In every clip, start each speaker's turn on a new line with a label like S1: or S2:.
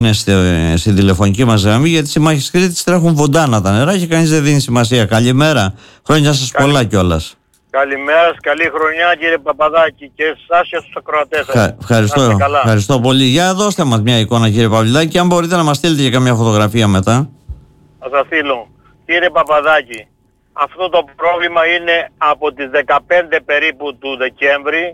S1: Στην τηλεφωνική μας γραμμή, γιατί στις μάχες Κρήτης τρέχουν βοντάνα τα νερά και κανείς δεν δίνει σημασία. Καλημέρα, χρόνια σας πολλά κιόλας.
S2: Καλημέρα, καλή χρονιά κύριε Παπαδάκη και εσάς και στους ακροατές σας.
S1: Ευχαριστώ πολύ. Για δώστε μας μια εικόνα κύριε Παυλιδάκη και αν μπορείτε να μας στείλετε και καμιά φωτογραφία μετά.
S2: Θα σας στείλω. Κύριε Παπαδάκη, αυτό το πρόβλημα είναι από τις 15 περίπου του Δεκέμβρη.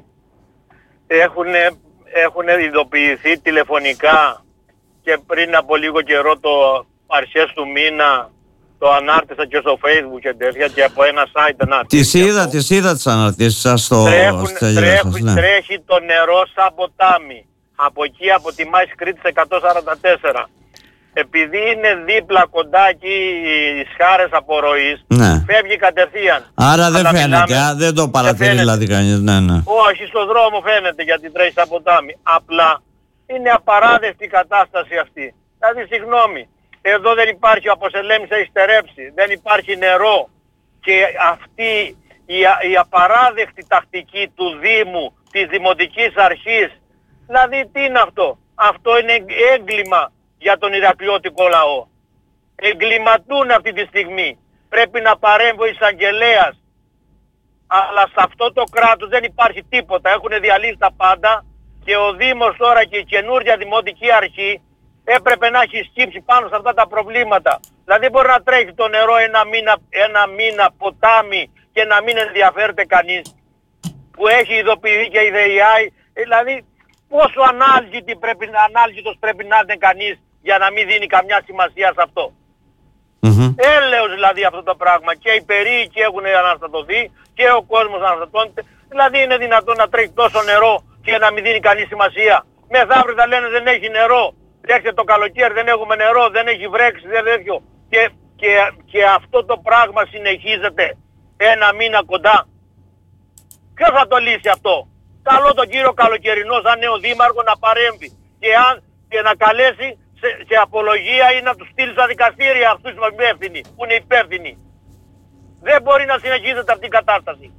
S2: Έχουν ειδοποιηθεί τηλεφωνικά και πριν από λίγο καιρό αρχές του μήνα το ανάρτησα και στο Facebook και τέτοια και από ένα site ανάρτησα.
S1: Τις είδα τις αναρτήσεις σας στο
S2: Τρέχει το νερό σαν ποτάμι. Από εκεί από τη Μάχη Κρήτης 144. Επειδή είναι δίπλα κοντά εκεί οι σχάρες απορροής, φεύγει κατευθείαν.
S1: Άρα δεν φαίνεται, δεν το παρατηρεί δηλαδή κανείς. Ναι.
S2: Όχι, στον δρόμο φαίνεται γιατί τρέχει σαν ποτάμι. Απλά είναι απαράδεκτη η κατάσταση αυτή. Δηλαδή συγγνώμη, εδώ δεν υπάρχει, ο Αποσελέμης έχει στερέψει, δεν υπάρχει νερό και αυτή η απαράδεκτη τακτική του Δήμου, της Δημοτικής Αρχής, δηλαδή τι είναι αυτό? Αυτό είναι έγκλημα για τον Ηρακλειώτικο λαό. Εγκληματούν αυτή τη στιγμή. Πρέπει να παρέμβει ο εισαγγελέας. Αλλά σε αυτό το κράτος δεν υπάρχει τίποτα. Έχουν διαλύσει τα πάντα και ο Δήμος τώρα και η καινούργια Δημοτική Αρχή έπρεπε να έχει σκύψει πάνω σε αυτά τα προβλήματα. Δηλαδή μπορεί να τρέχει το νερό ένα μήνα ποτάμι και να μην ενδιαφέρεται κανείς. Που έχει ειδοποιηθεί και η ΔΕΙΑΗ. Δηλαδή πόσο ανάλγητος πρέπει να είναι κανείς για να μην δίνει καμιά σημασία σε αυτό. Έλεος δηλαδή αυτό το πράγμα. Και οι περίοικοι έχουν αναστατωθεί και ο κόσμος αναστατώνεται. Δηλαδή είναι δυνατόν να τρέχει τόσο νερό και να μην δίνει κανείς σημασία? Μεθαύριο θα λένε δεν έχει νερό. Έρχεται το καλοκαίρι, δεν έχουμε νερό, δεν έχει βρέξει, δεν τέτοιο. Και αυτό το πράγμα συνεχίζεται ένα μήνα κοντά. Ποιος θα το λύσει αυτό? Καλό τον κύριο Καλοκαιρινό σαν νέο δήμαρχο να παρέμβει και να καλέσει σε απολογία ή να τους στείλει στα δικαστήρια αυτούς που είναι υπεύθυνοι. Δεν μπορεί να συνεχίζεται αυτή η κατάσταση.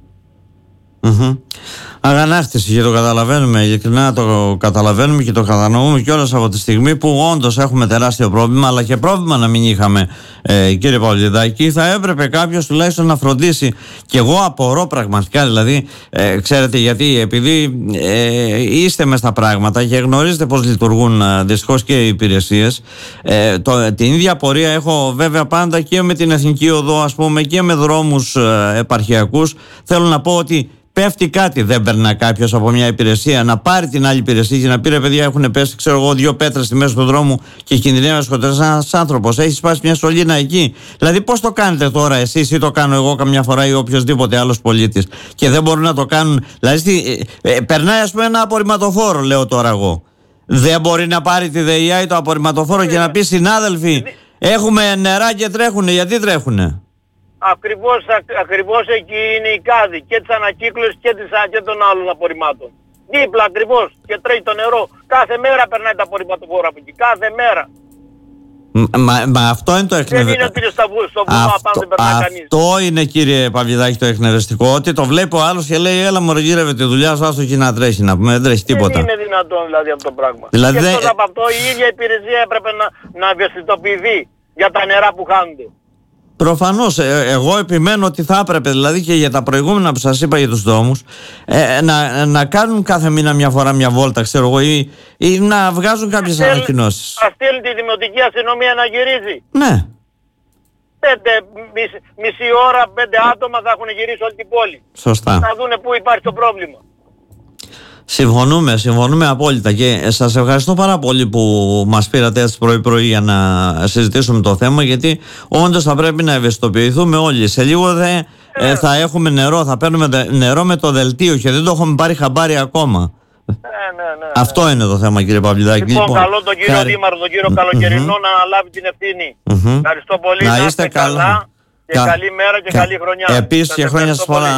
S1: Αγανάκτηση και το καταλαβαίνουμε, ειλικρινά το καταλαβαίνουμε και το κατανοούμε κιόλας από τη στιγμή που όντως έχουμε τεράστιο πρόβλημα, αλλά και πρόβλημα να μην είχαμε, κύριε Παυλιδάκη. Θα έπρεπε κάποιος τουλάχιστον να φροντίσει. Και εγώ απορώ πραγματικά, δηλαδή, ξέρετε γιατί? Επειδή είστε μες στα πράγματα και γνωρίζετε πώς λειτουργούν δυστυχώς και οι υπηρεσίες. Την ίδια πορεία έχω βέβαια πάντα και με την Εθνική Οδό, ας πούμε, και με δρόμους επαρχιακούς. Θέλω να πω ότι πέφτει κάτι, δεν περνά κάποιος από μια υπηρεσία να πάρει την άλλη υπηρεσία και να πει ρε παιδιά, έχουν πέσει, ξέρω εγώ, 2 πέτρες στη μέση του δρόμου και κινδυνεύει να σκοτώσει ένας άνθρωπος. Έχει σπάσει μια σωλήνα εκεί. Δηλαδή, πώς το κάνετε τώρα εσείς ή το κάνω εγώ καμιά φορά ή οποιοδήποτε άλλος πολίτης και δεν μπορούν να το κάνουν? Δηλαδή, περνάει, ας πούμε, ένα απορριμματοφόρο, λέω τώρα εγώ. Δεν μπορεί να πάρει τη ΔΕΙΑΗ το απορριμματοφόρο και να πει συνάδελφοι, έχουμε νερά και τρέχουνε. Γιατί τρέχουνε? Ακριβώς
S2: εκεί είναι η κάδη και της ανακύκλωσης και των άλλων απορριμμάτων. Δίπλα ακριβώς και τρέχει το νερό. Κάθε μέρα περνάει τα απορριμματοφόρα από εκεί. Κάθε μέρα.
S1: Μα αυτό είναι το εκνευριστικό.
S2: Δεν είναι ότι στο βούμα πάνω δεν περνάει κανείς.
S1: Αυτό είναι, κύριε Παυλιδάκη, το εκνευριστικό. Ότι το βλέπει ο άλλος και λέει έλα μωρέ γύρευε τη δουλειά σου, άστο εκεί να τρέχει, να πούμε, δεν τρέχει τίποτα.
S2: Δεν είναι δυνατόν δηλαδή αυτό το πράγμα.
S1: Δηλαδή,
S2: και εκτός από αυτό η ίδια υπηρεσία έπρεπε να ευαισθητοποιηθεί για τα νερά που χάνονται.
S1: Προφανώς, εγώ επιμένω ότι θα έπρεπε, δηλαδή και για τα προηγούμενα που σας είπα για τους δρόμους, να κάνουν κάθε μήνα μια φορά μια βόλτα, ξέρω εγώ, ή να βγάζουν κάποιες ανακοινώσεις.
S2: Ας στείλει τη Δημοτική Αστυνομία να γυρίζει.
S1: Ναι.
S2: Μισή ώρα, 5 άτομα θα έχουν γυρίσει όλη την πόλη.
S1: Σωστά.
S2: Να δούνε πού υπάρχει το πρόβλημα.
S1: Συμφωνούμε απόλυτα και σας ευχαριστώ πάρα πολύ που μας πήρατε έτσι πρωί για να συζητήσουμε το θέμα, γιατί όντως θα πρέπει να ευαισθητοποιηθούμε όλοι. Σε λίγο θα έχουμε νερό, θα παίρνουμε νερό με το δελτίο και δεν το έχουμε πάρει χαμπάρι ακόμα.
S2: Ναι.
S1: Αυτό είναι το θέμα, κύριε Παυλιδάκη.
S2: Λοιπόν, καλό τον κύριο Δήμαρχο, τον κύριο Καλοκαιρινό να αναλάβει την ευθύνη. Ευχαριστώ πολύ.
S1: Να είστε καλά
S2: και καλή μέρα και καλή χρονιά.
S1: Επίσης και χρόνια σας πολλά.